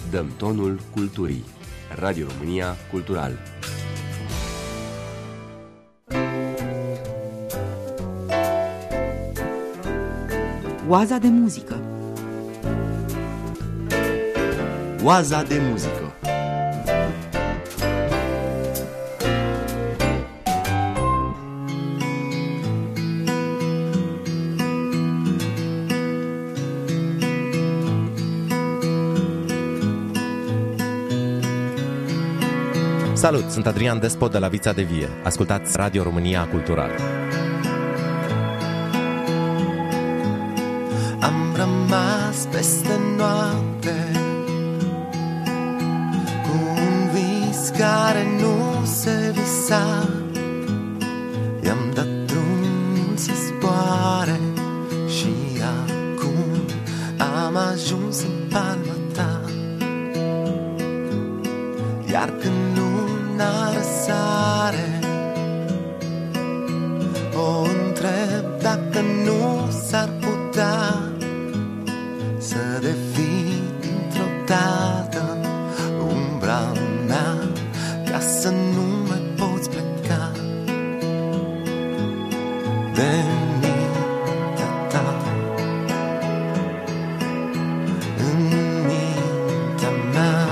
Dăm tonul culturii. Radio România Cultural. Oaza de muzică. Oaza de muzică. Salut, sunt Adrian Despot de la Vița de Vie. Ascultați Radio România Cultural. Am rămas peste noapte cu un vis care nu se visa. I-am dat drumul să zboare și acum am ajuns în palma ta. Iar când luna răsare, o întreb dacă nu s-ar putea să devii dintr-o dată umbra mea, ca să nu mai poți pleca de mintea ta. În mintea mea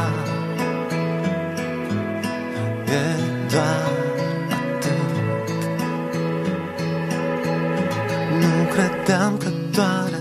e doar atât. Nu credeam că doar atât.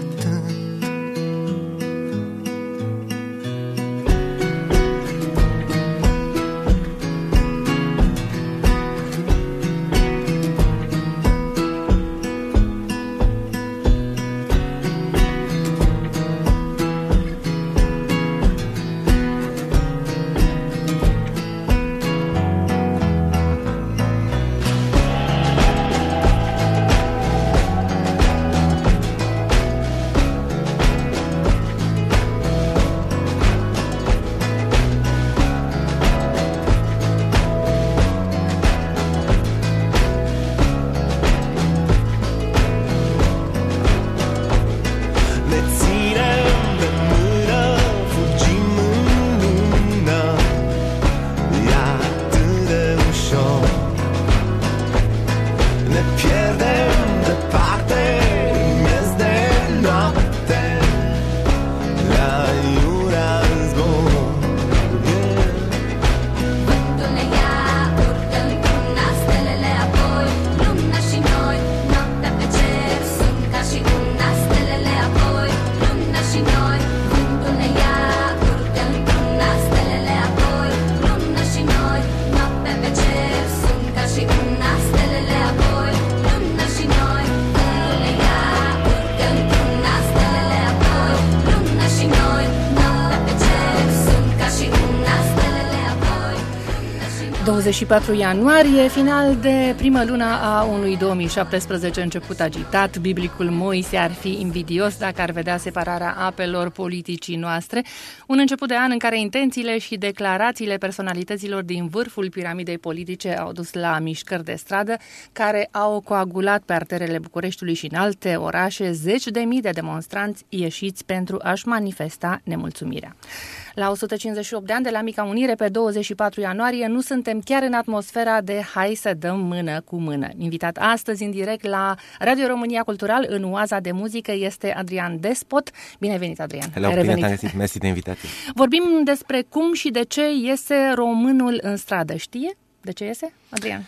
24 ianuarie, final de primă lună a unui 2017 început agitat. Biblicul Moise ar fi invidios dacă ar vedea separarea apelor politicii noastre. Un început de an în care intențiile și declarațiile personalităților din vârful piramidei politice au dus la mișcări de stradă care au coagulat pe arterele Bucureștiului și în alte orașe zeci de mii de demonstranți ieșiți pentru a-și manifesta nemulțumirea. La 158 de ani de la Mica Unire, pe 24 ianuarie, nu suntem chiar în atmosfera de hai să dăm mână cu mână. Invitat astăzi în direct la Radio România Cultural în Oaza de muzică este Adrian Despot. Bine venit, Adrian! Hello, bine te-am găsit, mersi de invitație. Vorbim despre cum și de ce iese românul în stradă. Știe de ce iese, Adrian?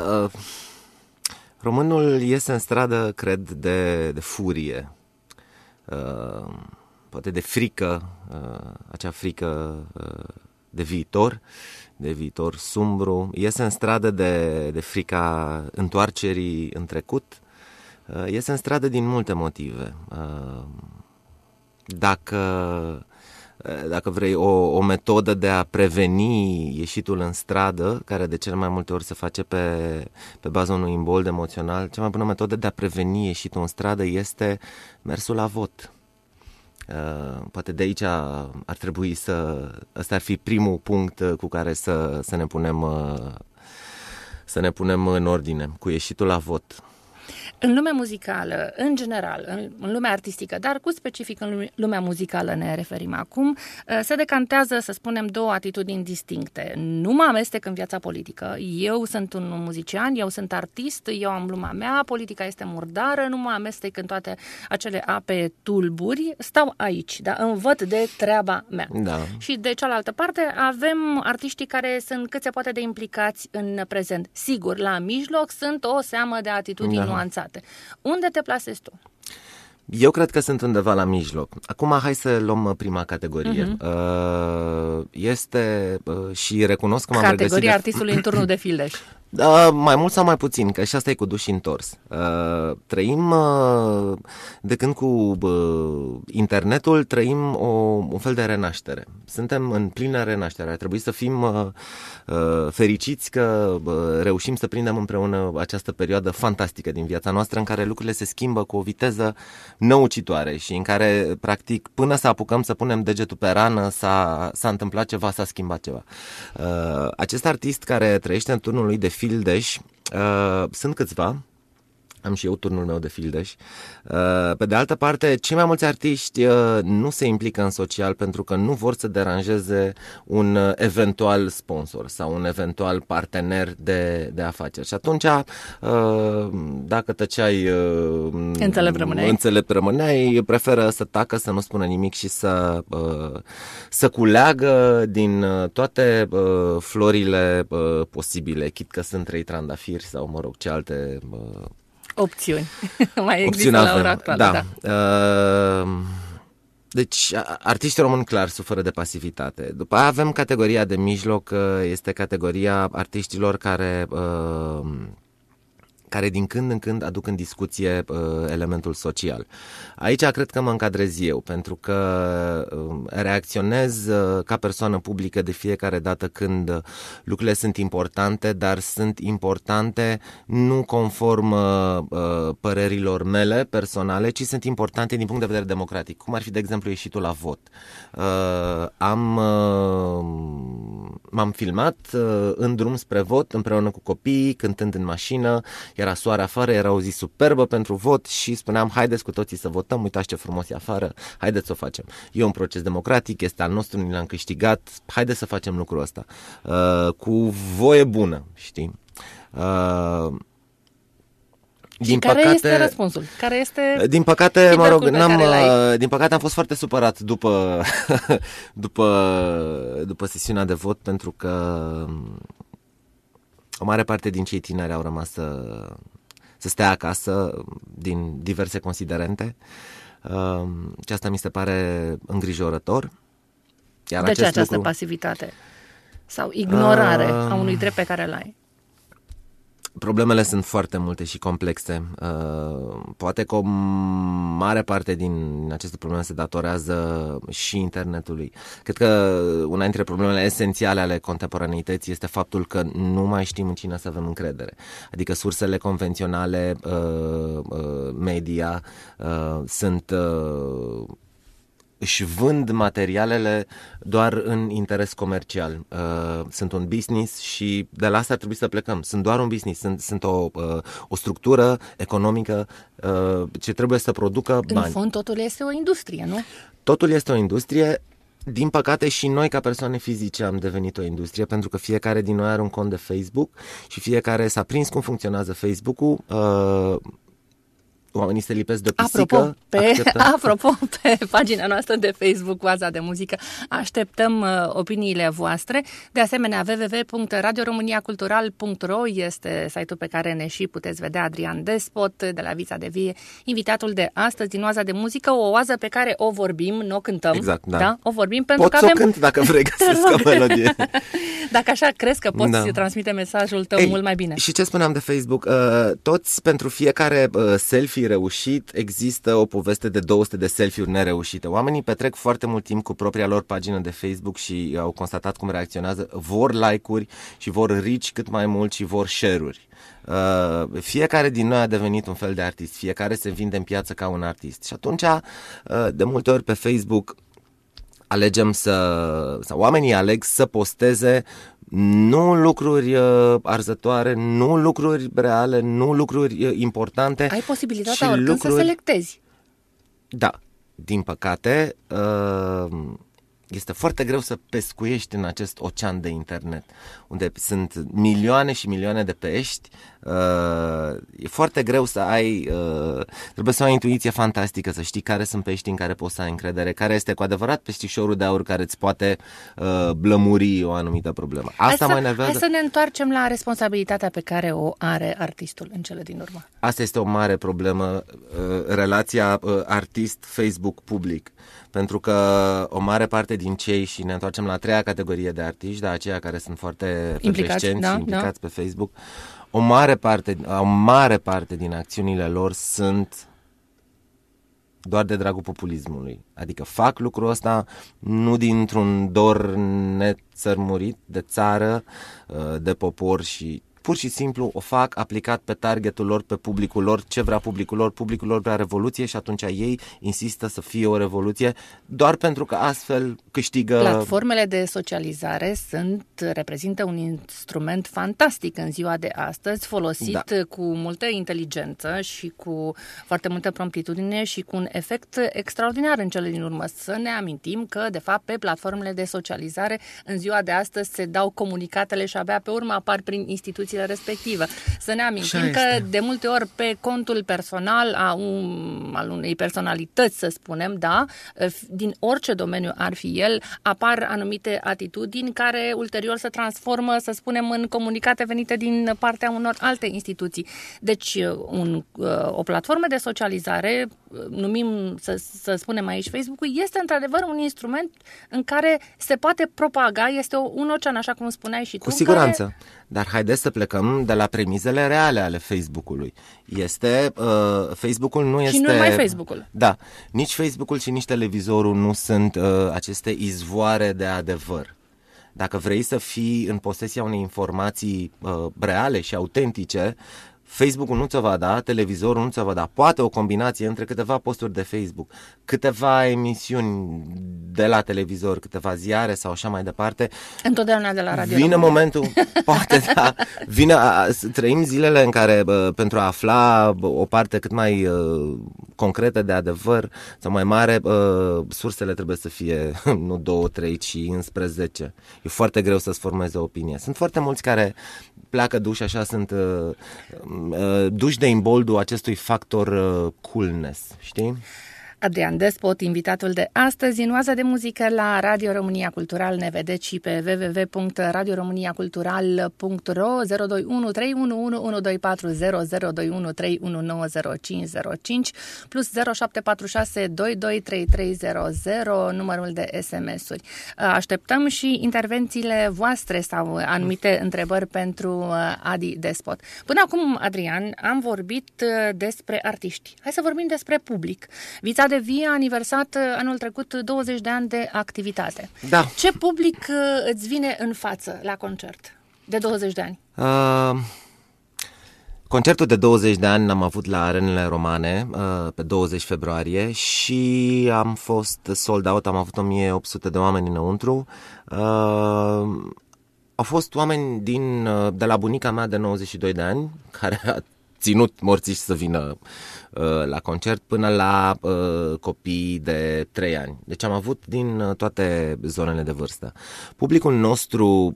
Românul iese în stradă, cred, de furie. Poate de frică, acea frică de viitor sumbru. Iese în stradă de frica întoarcerii în trecut. Iese în stradă din multe motive. Dacă vrei, o metodă de a preveni ieșitul în stradă, care de cele mai multe ori se face pe baza unui imbold emoțional, cea mai bună metodă de a preveni ieșitul în stradă este mersul la vot. Poate de aici ar trebui ăsta ar fi primul punct cu care să ne punem în ordine, cu ieșitul la vot. În lumea muzicală, în general, în lumea artistică, dar cu specific în lumea muzicală ne referim acum, se decantează, să spunem, două atitudini distincte. Nu mă amestec în viața politică. Eu sunt un muzician, eu sunt artist, eu am lumea mea, politica este murdară, nu mă amestec în toate acele ape tulburi, stau aici, da? Îmi văd de treaba mea. Da. Și de cealaltă parte avem artiștii care sunt cât se poate de implicați în prezent. Sigur, la mijloc sunt o seamă de atitudini nuanțate. Unde te plasezi tu? Eu cred că sunt undeva la mijloc. Acum hai să luăm prima categorie. Este și recunosc că m-am regăsit... Categoria artistului în turnul de fildeș. Mai mult sau mai puțin, că și asta e cu duș și întors. Trăim, de când cu internetul, trăim un fel de renaștere. Suntem în plină renaștere. Ar trebui să fim fericiți că reușim să prindem împreună această perioadă fantastică din viața noastră, în care lucrurile se schimbă cu o viteză năucitoare și în care, practic, până să apucăm să punem degetul pe rană, s-a întâmplat ceva, s-a schimbat ceva. Acest artist care trăiește în turnul lui de fildeș, sunt câțiva, am și eu turnul meu de fildeș. Pe de altă parte, cei mai mulți artiști nu se implică în social pentru că nu vor să deranjeze un eventual sponsor sau un eventual partener de afaceri. Și atunci, dacă tăceai, înțelept rămâneai, preferă să tacă, să nu spună nimic și să culeagă din toate florile posibile, chit că sunt 3 trandafiri sau, mă rog, ce alte... opțiuni. Mai există la ora actuală, da. Deci, artiștii români clar suferă de pasivitate. După aia avem categoria de mijloc, este categoria artiștilor care din când în când aduc în discuție elementul social. Aici cred că mă încadrez eu, pentru că reacționez ca persoană publică de fiecare dată când lucrurile sunt importante, dar sunt importante nu conform părerilor mele personale, ci sunt importante din punct de vedere democratic. Cum ar fi, de exemplu, ieșitul la vot. M-am filmat în drum spre vot împreună cu copiii, cântând în mașină. Era soare afară, era o zi superbă pentru vot și spuneam, haideți cu toții să votăm, uitați ce frumos e afară, haideți să o facem. E un proces democratic, este al nostru, ni l-am câștigat, haideți să facem lucrul ăsta. Cu voie bună, știi? Care este răspunsul? Care este din păcate, mă rog, din păcate am fost foarte supărat după sesiunea de vot, pentru că o mare parte din cei tineri au rămas să stea acasă din diverse considerente. Și asta mi se pare îngrijorător. Iar de ce această pasivitate sau ignorare a unui drept pe care îl ai? Problemele sunt foarte multe și complexe. Poate că o mare parte din aceste probleme se datorează și internetului. Cred că una dintre problemele esențiale ale contemporaneității este faptul că nu mai știm în cine să avem încredere. Adică sursele convenționale, media, își vând materialele doar în interes comercial. Sunt un business și de la asta ar trebui să plecăm. Sunt doar un business, sunt o structură economică ce trebuie să producă bani. În fond, totul este o industrie, nu? Totul este o industrie. Din păcate și noi ca persoane fizice am devenit o industrie, pentru că fiecare din noi are un cont de Facebook și fiecare s-a prins cum funcționează Facebook-ul. Oamenii se lipesc de o pisică. Apropo, pe pagina noastră de Facebook, Oaza de Muzică, așteptăm opiniile voastre. De asemenea, www.radioromaniacultural.ro este site-ul pe care ne și puteți vedea. Adrian Despot de la Vița de Vie, invitatul de astăzi din Oaza de Muzică, o oază pe care o vorbim, nu o cântăm. Exact, da. O vorbim pentru că avem... cânt dacă vrei, găsesc o melodie. Dacă așa crezi că poți transmite mesajul tău mult mai bine. Și ce spuneam de Facebook? Toți, pentru fiecare selfie reușit, există o poveste de 200 de selfie-uri nereușite. Oamenii petrec foarte mult timp cu propria lor pagină de Facebook și au constatat cum reacționează, vor like-uri și vor reach cât mai mult și vor share-uri. Fiecare din noi a devenit un fel de artist, fiecare se vinde în piață ca un artist. Și atunci, de multe ori pe Facebook, sau oamenii aleg să posteze Nu lucruri arzătoare, nu lucruri reale, nu lucruri importante. Ai posibilitatea oricând să selectezi. Da, din păcate, este foarte greu să pescuiești în acest ocean de internet, unde sunt milioane și milioane de pești. E foarte greu să ai, trebuie să ai o intuiție fantastică, să știi care sunt peștii în care poți să ai încredere, care este cu adevărat peștișorul de aur care îți poate blămuri o anumită problemă. Asta mă enervează. Hai să ne întoarcem la responsabilitatea pe care o are artistul în cele din urmă. Asta este o mare problemă, relația artist-Facebook-public. Pentru că o mare parte din cei, și ne întoarcem la a treia categorie de artiști, dar aceia care sunt foarte implicați și implicați pe Facebook, o mare parte din acțiunile lor sunt doar de dragul populismului. Adică fac lucrul ăsta nu dintr-un dor nețărmurit de țară, de popor, și pur și simplu o fac aplicat pe targetul lor, pe publicul lor, ce vrea publicul lor vrea revoluție și atunci ei insistă să fie o revoluție doar pentru că astfel câștigă... Platformele de socializare reprezintă un instrument fantastic în ziua de astăzi, folosit cu multă inteligență și cu foarte multă promptitudine și cu un efect extraordinar în cele din urmă. Să ne amintim că, de fapt, pe platformele de socializare în ziua de astăzi se dau comunicatele și abia pe urmă apar prin instituțiile respectivă. Să ne amintim că de multe ori pe contul personal al unei personalități, să spunem, din orice domeniu ar fi el, apar anumite atitudini care ulterior se transformă, să spunem, în comunicate venite din partea unor alte instituții. Deci o platformă de socializare, numim, să spunem aici Facebook-ul, este într-adevăr un instrument în care se poate propaga, este un ocean, așa cum spuneai și tu. Cu siguranță. Dar haideți să plecăm de la premizele reale ale Facebook-ului. Facebook-ul nu este... Și nu numai Facebook-ul. Da, nici Facebook-ul și nici televizorul nu sunt aceste izvoare de adevăr. Dacă vrei să fii în posesia unei informații reale și autentice, Facebook-ul nu ți-o va da, televizorul nu ți-o va da. Poate o combinație între câteva posturi de Facebook, câteva emisiuni de la televizor, câteva ziare sau așa mai departe. Întotdeauna de la radio. Vine momentul, poate trăim zilele în care pentru a afla o parte cât mai concretă de adevăr sau mai mare, sursele trebuie să fie nu 2, 3, ci 11. E foarte greu să-ți formezi o opinie. Sunt foarte mulți care pleacă duși, așa, sunt duși de imboldul acestui factor coolness, știi? Adrian Despot, invitatul de astăzi în Oaza de Muzică la Radio România Cultural. Ne vedeți și pe www.radioromaniacultural.ro, 021 311 1240, 021 319 0505 plus 0746 223300, numărul de SMS-uri. Așteptăm și intervențiile voastre sau anumite întrebări pentru Adi Despot. Până acum, Adrian, am vorbit despre artiști. Hai să vorbim despre public. Vița de Vie a aniversat anul trecut 20 de ani de activitate. Da. Ce public îți vine în față la concert de 20 de ani? Concertul de 20 de ani l-am avut la Arenele Romane pe 20 februarie și am fost sold out, am avut 1800 de oameni înăuntru. Au fost oameni de la bunica mea de 92 de ani, care a ținut morții să vină la concert, până la copii de 3 ani. Deci am avut din toate zonele de vârstă. Publicul nostru,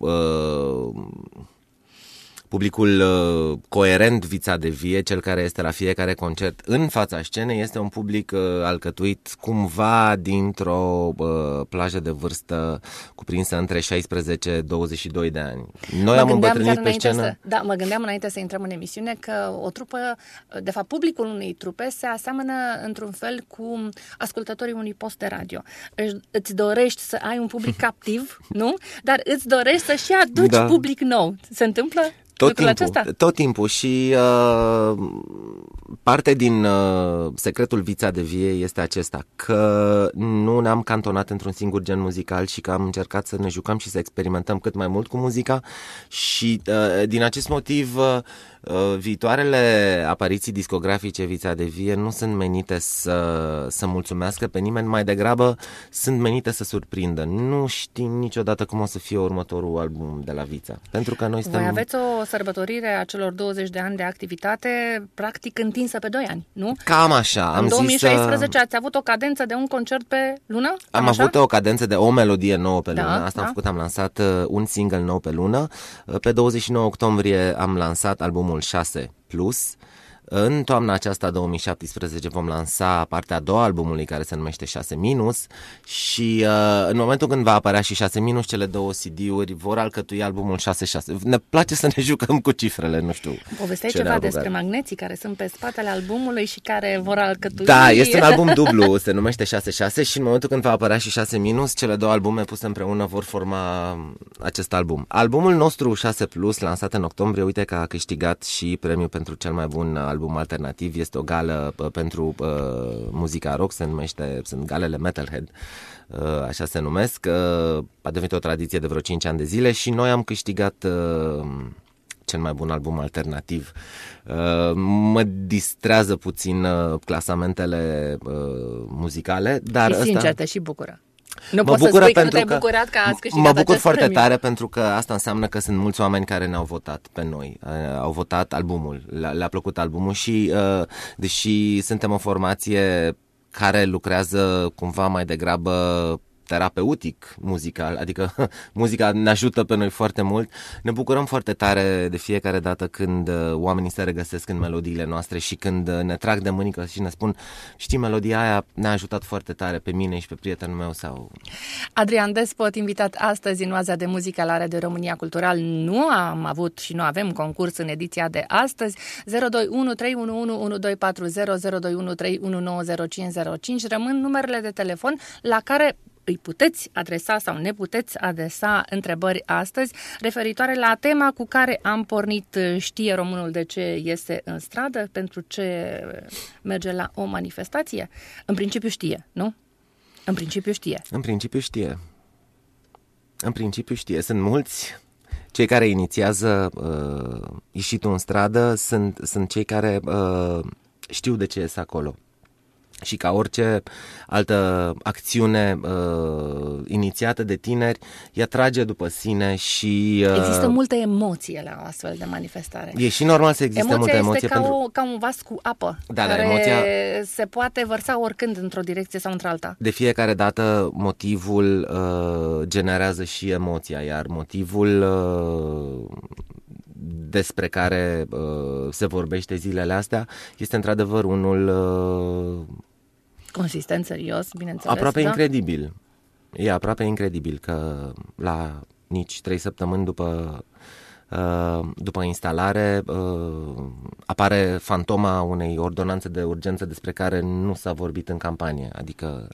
publicul coerent Vița de Vie, cel care este la fiecare concert în fața scenei, este un public alcătuit cumva dintr-o plajă de vârstă cuprinsă între 16-22 de ani. Noi am îmbătrânit pe scenă. Mă gândeam înainte să intrăm în emisiune că o trupă, de fapt publicul unei trupe se aseamănă într-un fel cu ascultătorii unui post de radio. Îți dorești să ai un public captiv, nu? Dar îți dorești să și aduci public nou. Se întâmplă? Tot timpul și parte din secretul Vița de Vie este acesta, că nu ne-am cantonat într-un singur gen muzical și că am încercat să ne jucăm și să experimentăm cât mai mult cu muzica și din acest motiv viitoarele apariții discografice Vița de Vie nu sunt menite să mulțumească pe nimeni, mai degrabă sunt menite să surprindă. Nu știm niciodată cum o să fie următorul album de la Vița, pentru că noi suntem... Voi aveți o sărbătorire a celor 20 de ani de activitate practic întinsă pe 2 ani, nu? Cam așa. În 2016 ați avut o cadență de un concert pe lună? Am avut o cadență de o melodie nouă pe lună. Asta da. am făcut, am lansat un single nou pe lună. Pe 29 octombrie am lansat albumul 6+. În toamna aceasta 2017 vom lansa partea a doua a albumului care se numește 6- și în momentul când va apărea și 6-, cele două CD-uri vor alcătui albumul 6-6. Ne place să ne jucăm cu cifrele, nu știu. Povesteai ceva despre magneții care sunt pe spatele albumului și care vor alcătui... Da, este un album dublu, se numește 6-6 și în momentul când va apărea și 6-, cele două albume puse împreună vor forma acest album. Albumul nostru 6+, lansat în octombrie, uite că a câștigat și premiul pentru cel mai bun album alternativ, este o gală pentru muzica rock, sunt galele Metalhead, așa se numesc, a devenit o tradiție de vreo 5 ani de zile și noi am câștigat cel mai bun album alternativ. Mă distrează puțin clasamentele muzicale, dar și sincer te și bucură. Nu mă poți să spui că nu te-ai că bucurat că ați câștigat mă bucur acest foarte premiu. tare pentru că asta înseamnă că sunt mulți oameni care ne-au votat pe noi, au votat albumul, le-a plăcut albumul și deși suntem o formație care lucrează cumva mai degrabă terapeutic muzical, adică muzica ne ajută pe noi foarte mult. Ne bucurăm foarte tare de fiecare dată când oamenii se regăsesc în melodiile noastre și când ne trag de mânică și ne spun, știi, melodia aia ne-a ajutat foarte tare pe mine și pe prietenul meu sau... Adrian Despot, invitat astăzi în Oaza de Muzică la Radio România Cultural. Nu am avut și nu avem concurs în ediția de astăzi. 021 311 1240 021 319 0505 rămân numerele de telefon la care îi puteți adresa sau ne puteți adresa întrebări astăzi referitoare la tema cu care am pornit. Știe românul de ce iese în stradă? Pentru ce merge la o manifestație? În principiu știe, nu? În principiu știe. În principiu știe. În principiu știe. Sunt mulți. Cei care inițiază ieșitul în stradă sunt cei care știu de ce ies acolo. Și ca orice altă acțiune inițiată de tineri, ea trage după sine și... Există multe emoții la o astfel de manifestare. E și normal să existe multe emoții. Emoția este ca un vas cu apă, care emoția... se poate vărsa oricând într-o direcție sau într-alta. De fiecare dată motivul generează și emoția, iar motivul despre care se vorbește zilele astea este într-adevăr unul... consistent, serios, bineînțeles. Aproape da? incredibil. E aproape incredibil că la nici 3 săptămâni după instalare apare fantoma unei ordonanțe de urgență despre care nu s-a vorbit în campanie. Adică,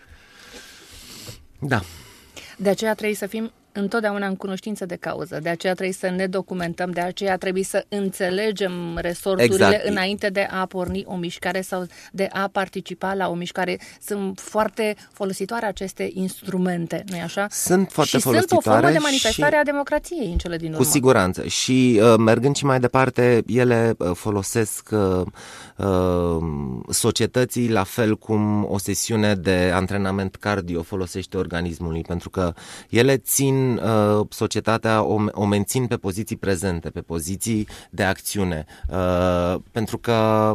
da. De aceea trebuie să fim întotdeauna în cunoștință de cauză, de aceea trebuie să ne documentăm, de aceea trebuie să înțelegem resorturile exact. Înainte de a porni o mișcare sau de a participa la o mișcare. Sunt foarte folositoare aceste instrumente, nu-i așa? Sunt foarte și folositoare. Sunt o formă de manifestare a democrației în cele din urmă. Cu siguranță. Și mergând și mai departe, ele folosesc societății la fel cum o sesiune de antrenament cardio folosește organismului, pentru că ele țin societatea, o mențin pe poziții prezente, pe poziții de acțiune, pentru că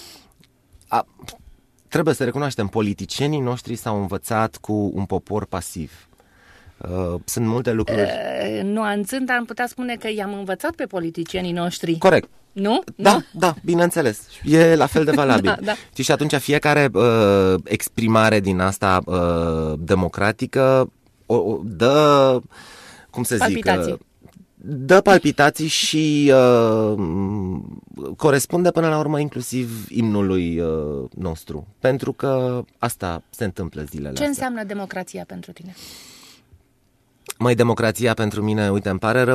trebuie să recunoaștem, politicienii noștri s-au învățat cu un popor pasiv. Sunt multe lucruri. Nuanțând, am putea spune că i-am învățat pe politicienii noștri. Corect. Nu? Da, bineînțeles. E la fel de valabil. Da. Și atunci fiecare exprimare din asta democratică dă, cum să palpitații. Dă palpitații și corespunde până la urmă inclusiv imnului nostru. Pentru că asta se întâmplă zilele astea. Ce înseamnă democrația pentru tine? Măi, democrația pentru mine, uite, îmi pare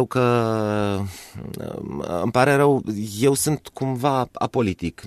rău, eu sunt cumva apolitic,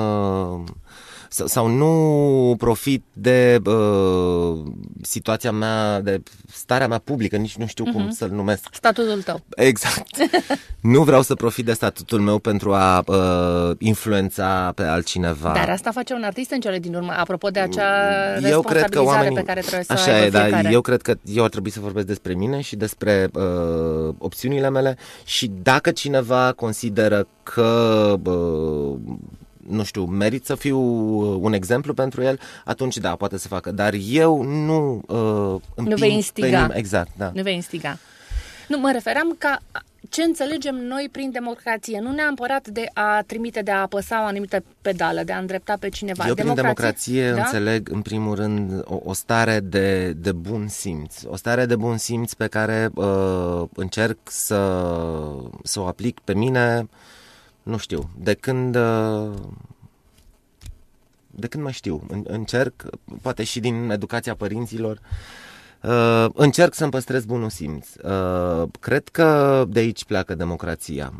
sau nu profit de situația mea, de starea mea publică, nici nu știu cum să-l numesc. Statutul tău. Exact. Nu vreau să profit de statutul meu pentru a influența pe altcineva. Dar asta face un artist în cele din urmă, apropo de acea responsabilizare pe care trebuie să o aibă fiecare. Dar eu cred că eu ar trebui să vorbesc despre mine și despre opțiunile mele și dacă cineva consideră că nu știu, merit să fiu un exemplu pentru el, atunci da, poate să facă. Dar eu nu nu vei instiga. Exact, da. Nu vei instiga. Nu, mă referam ca ce înțelegem noi prin democrație, nu neapărat de a trimite, de a apăsa o anumită pedală, de a îndrepta pe cineva. Eu prin democrație înțeleg, în primul rând, o stare de bun simț. O stare de bun simț pe care încerc să o aplic pe mine, nu știu, de când mai știu. Încerc, poate și din educația părinților, încerc să-mi păstrez bunul simț. Cred că de aici pleacă democrația.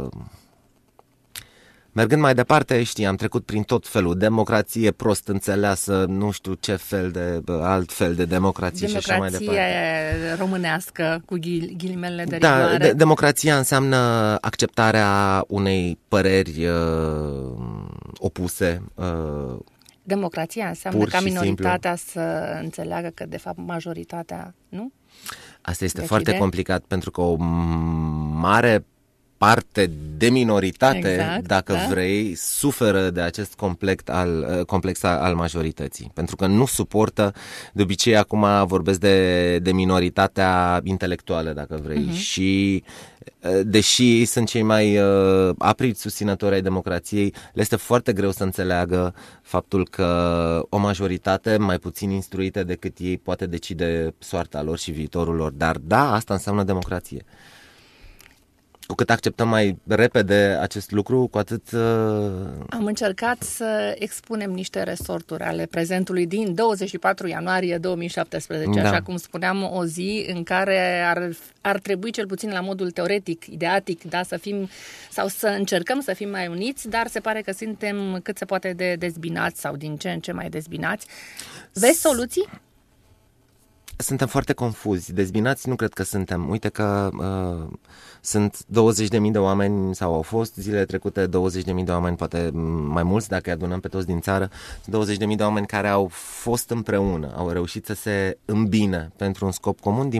Mergând mai departe, am trecut prin tot felul. Democrație prost înțeleasă, nu știu ce fel de alt fel de democrație și așa mai departe. Democrație românească, cu ghilimele de rigoare. Da, democrația înseamnă acceptarea unei păreri opuse. Democrația înseamnă ca minoritatea să înțeleagă că de fapt majoritatea, nu? Asta este foarte complicat pentru că o mare parte de minoritate, dacă vrei, suferă de acest complex al majorității. Pentru că nu suportă, de obicei acum vorbesc de minoritatea intelectuală, dacă vrei, și deși sunt cei mai apriți susținători ai democrației, le este foarte greu să înțeleagă faptul că o majoritate mai puțin instruită decât ei poate decide soarta lor și viitorul lor. Dar da, asta înseamnă democrație. Cu cât acceptăm mai repede acest lucru, cu atât... Am încercat să expunem niște resorturi ale prezentului din 24 ianuarie 2017, așa cum spuneam, o zi în care ar trebui, cel puțin la modul teoretic, ideatic, da, să fim, sau să încercăm să fim mai uniți, dar se pare că suntem cât se poate de dezbinați sau din ce în ce mai dezbinați. Vezi soluții? Suntem foarte confuzi. Dezbinați nu cred că suntem. Uite că sunt 20.000 de oameni, sau au fost zilele trecute 20.000 de oameni, poate mai mulți dacă îi adunăm pe toți din țară, 20.000 de oameni care au fost împreună, au reușit să se îmbine pentru un scop comun.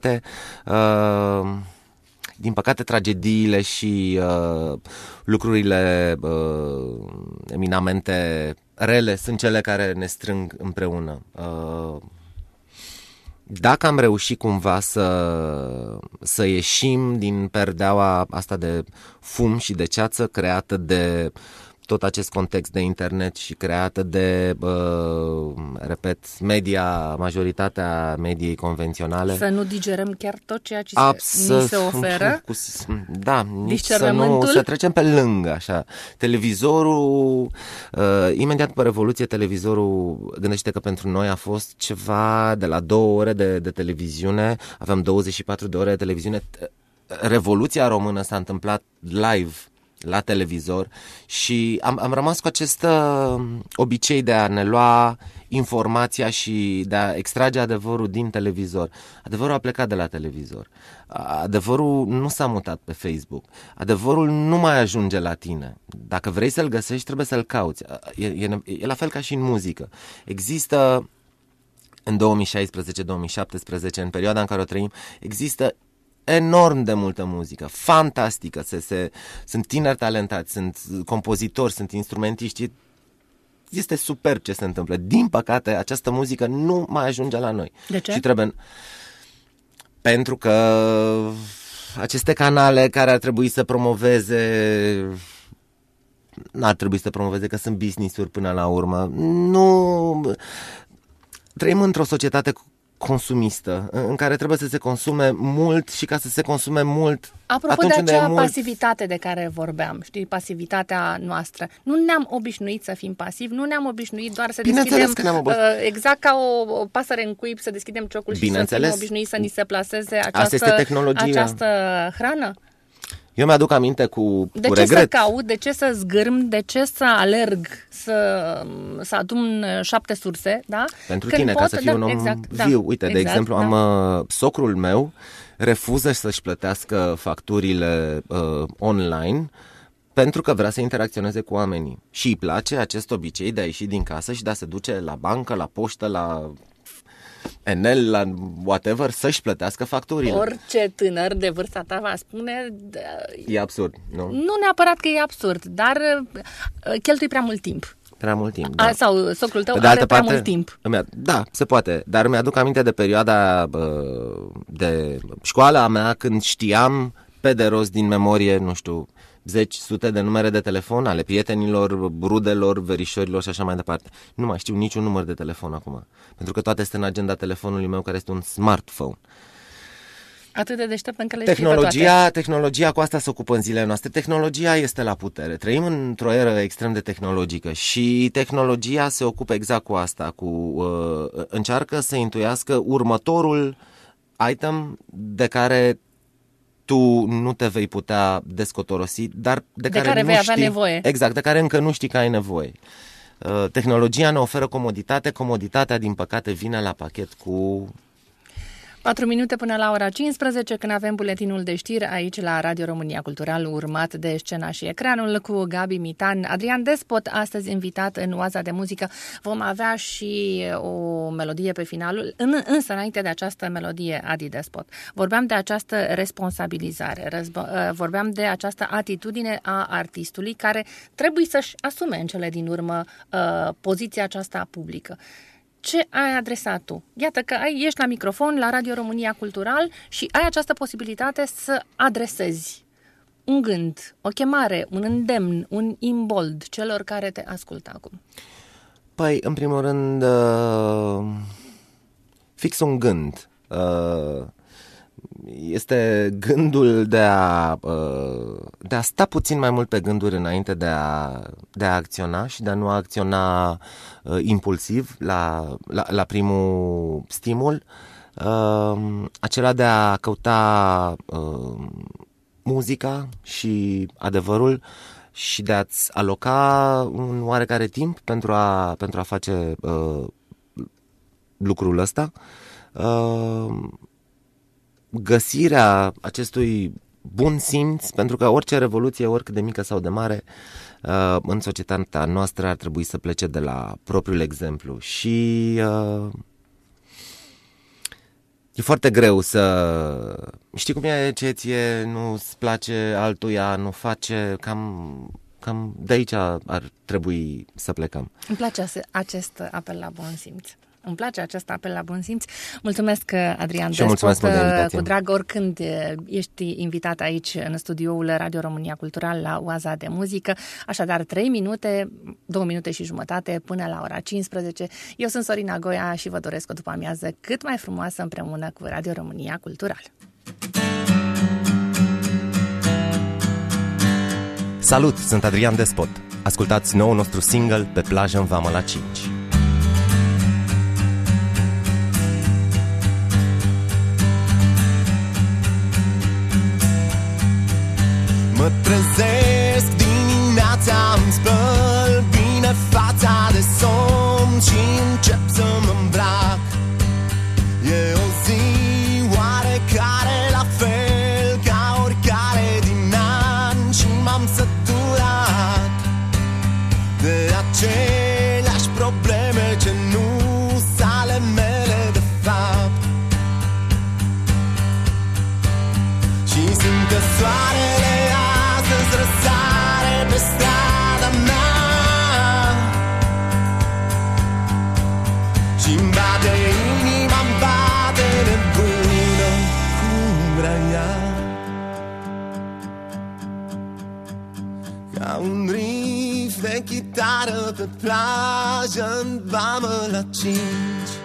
Din păcate, tragediile și lucrurile eminamente rele sunt cele care ne strâng împreună. Dacă am reușit cumva să ieșim din perdeaua asta de fum și de ceață creată de tot acest context de internet și creată de, repet, majoritatea mediei convenționale. Să nu digerăm chiar tot ceea ce ni se oferă? Da, nici să trecem pe lângă, așa. Televizorul, imediat după Revoluție, televizorul, gândește că pentru noi a fost ceva de la 2 ore de televiziune, aveam 24 de ore de televiziune. Revoluția română s-a întâmplat live la televizor și am rămas cu acest obicei de a ne lua informația și de a extrage adevărul din televizor. Adevărul a plecat de la televizor. Adevărul nu s-a mutat pe Facebook. Adevărul nu mai ajunge la tine. Dacă vrei să-l găsești, trebuie să-l cauți. E la fel ca și în muzică. Există în 2016-2017, în perioada în care o trăim, există enorm de multă muzică, fantastică, sunt tineri talentați, sunt compozitori, sunt instrumentiști, este superb ce se întâmplă. Din păcate, această muzică nu mai ajunge la noi. De ce? Și pentru că aceste canale care ar trebui să promoveze, n-ar trebui să promoveze, că sunt business-uri până la urmă. Nu, trăim într-o societate consumistă, în care trebuie să se consume mult și ca să se consume mult. Apropo de acea pasivitate de care vorbeam, știi, pasivitatea noastră, nu ne-am obișnuit să fim pasivi, nu ne-am obișnuit doar să deschidem, exact ca o pasăre în cuib, să deschidem ciocul și să fim obișnuiți să ni se plaseze această hrană? Eu mi-aduc aminte cu de ce regret. Să caut, de ce să zgârm, de ce să alerg, să adun 7 surse, da? Pentru tine, ca să fii un om viu. Uite, de exemplu, am socrul meu refuză să-și plătească facturile online pentru că vrea să interacționeze cu oamenii. Și îi place acest obicei de a ieși din casă și de a se duce la bancă, la poștă, la Enel, la whatever, să-și plătească facturile. Orice tânăr de vârsta ta va spune... E absurd, nu? Nu neapărat că e absurd, dar cheltui prea mult timp. Prea mult timp, da. Sau socrul tău are prea mult timp. Da, se poate, dar mi-aduc aminte de perioada de școala mea când știam pe de rost din memorie, nu știu, 10, sute de numere de telefon ale prietenilor, rudelor, verișorilor și așa mai departe. Nu mai știu niciun număr de telefon acum, pentru că toate este în agenda telefonului meu, care este un smartphone. Atât de deștept încă le știi pe toate. Tehnologia, cu asta se ocupă în zilele noastre. Tehnologia este la putere. Trăim într-o eră extrem de tehnologică și tehnologia se ocupă exact cu asta, încearcă să intuiască următorul item de care tu nu te vei putea descotorosi, dar de care vei avea nevoie. Exact, de care încă nu știi că ai nevoie. Tehnologia ne oferă comoditate, comoditatea, din păcate, vine la pachet cu... 4 minute până la ora 15, când avem buletinul de știri aici la Radio România Cultural, urmat de Scena și Ecranul cu Gabi Mitan. Adrian Despot, astăzi invitat în Oaza de Muzică. Vom avea și o melodie pe finalul, însă înainte de această melodie, Adi Despot, vorbeam de această responsabilizare, vorbeam de această atitudine a artistului care trebuie să-și asume în cele din urmă poziția aceasta publică. Ce ai adresat tu? Iată că ești la microfon la Radio România Cultural și ai această posibilitate să adresezi un gând, o chemare, un îndemn, un imbold celor care te ascultă acum. Păi, în primul rând, fix un gând. Este gândul de a sta puțin mai mult pe gânduri înainte de a acționa și de a nu acționa impulsiv la primul stimul, acela de a căuta muzica și adevărul și de a-ți aloca un oarecare timp pentru a face lucrul ăsta. Găsirea acestui bun simț, pentru că orice revoluție, oricât de mică sau de mare, în societatea noastră ar trebui să plece de la propriul exemplu și e foarte greu să... Știi cum e, ce ție nu-ți place, altuia nu face, cam de aici ar trebui să plecăm. Îmi place acest apel la bun simț. Îmi place acest apel la bun simț. Mulțumesc, Adrian Despot, cu drag, oricând ești invitat aici în studioul Radio România Cultural la Oaza de Muzică. Așadar, 3 minute, 2 minute și jumătate până la ora 15. Eu sunt Sorina Goia și vă doresc o după-amiază cât mai frumoasă împreună cu Radio România Cultural. Salut, sunt Adrian Despot. Ascultați noul nostru single Pe plajă în Vama la 5. Mă trezesc dimineața, îmi spăl bine fața de somn și încep să mă îmbrac. E o zi oarecare la fel ca oricare din an și m-am săturat de aceleași probleme ce nu s-ale mele de fapt. Și simt că soarele răsare pe strada mea și-mi bate inima-mi bate nebună cum vrea ea. Ca un riff de chitară pe plajă în Vamă la 5.